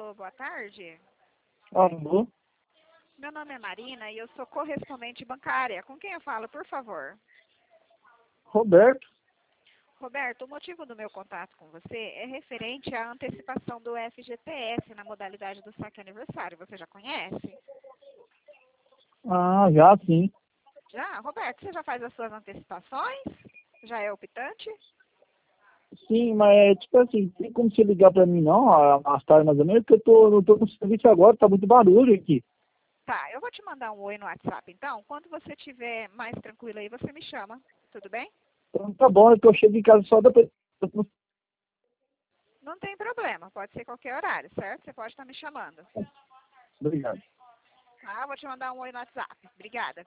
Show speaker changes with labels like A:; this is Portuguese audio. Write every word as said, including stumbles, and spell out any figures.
A: Alô, boa tarde.
B: Alô?
A: Meu nome é Marina e eu sou correspondente bancária. Com quem eu falo, por favor?
B: Roberto?
A: Roberto, o motivo do meu contato com você é referente à antecipação do F G T S na modalidade do saque aniversário. Você já conhece?
B: Ah, já sim.
A: Já? Roberto, você já faz as suas antecipações? Já é optante?
B: Sim, mas tipo assim, tem como você ligar pra mim não, a- mais tarde mais ou menos, porque eu tô, não tô no serviço agora, tá muito barulho aqui.
A: Tá, eu vou te mandar um oi no WhatsApp, então. Quando você estiver mais tranquilo aí, você me chama. Tudo bem?
B: Então tá bom, é que eu chego em casa só depois.
A: Não tem problema, pode ser qualquer horário, certo? Você pode estar me chamando.
B: Obrigado.
A: Tá, vou te mandar um oi no WhatsApp. Obrigada.